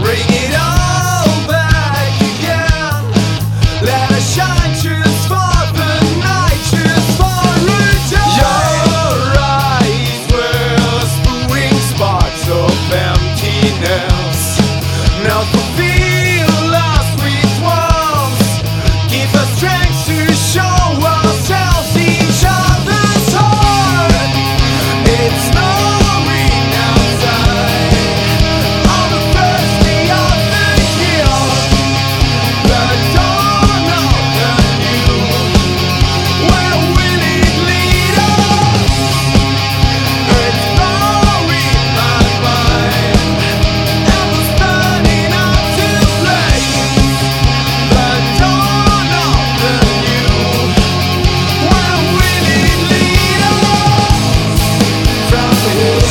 Bring it all back again. Let us shine, choose for the night, choose for return. Your eyes were spewing sparks of emptiness. Now fulfill us with warmth. Give us strength to show ourselves each other's heart. It's snowing outside on the first day of the year. The dawn of the new. Where will it lead us? It's blowing my mind and was burning up to flame. The dawn of the new. Where will it lead us? From here.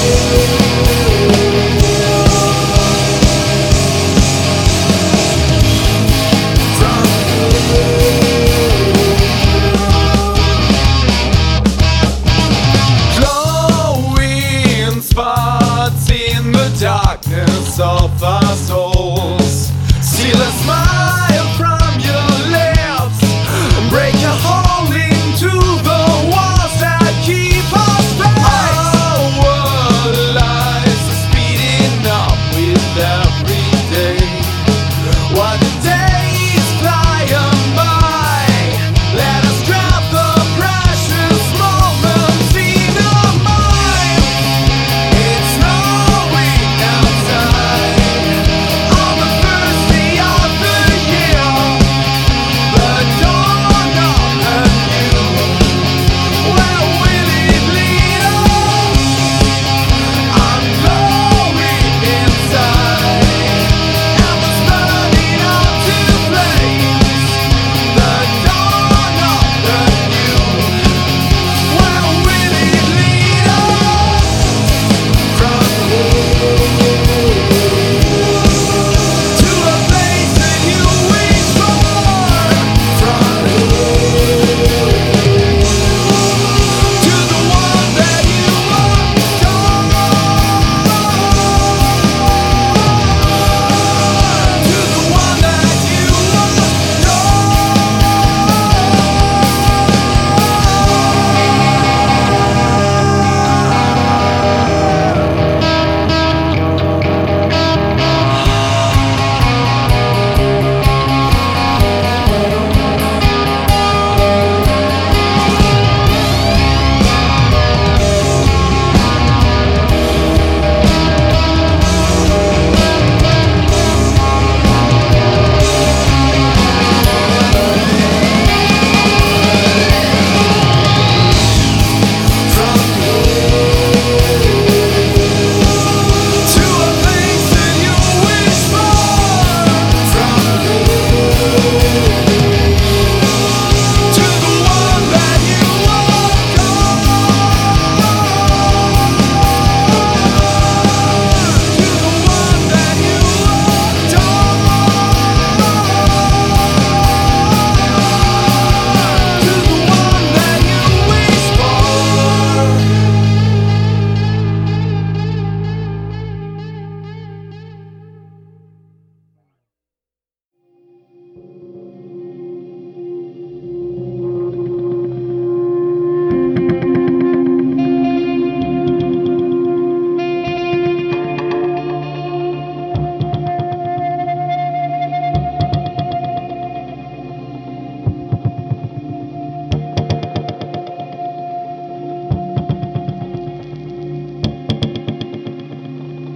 Glowing spots in the darkness of our souls. Steal a smile from your lips. Break a hole into the walls that keep us back. Our lives are speeding up with every day. What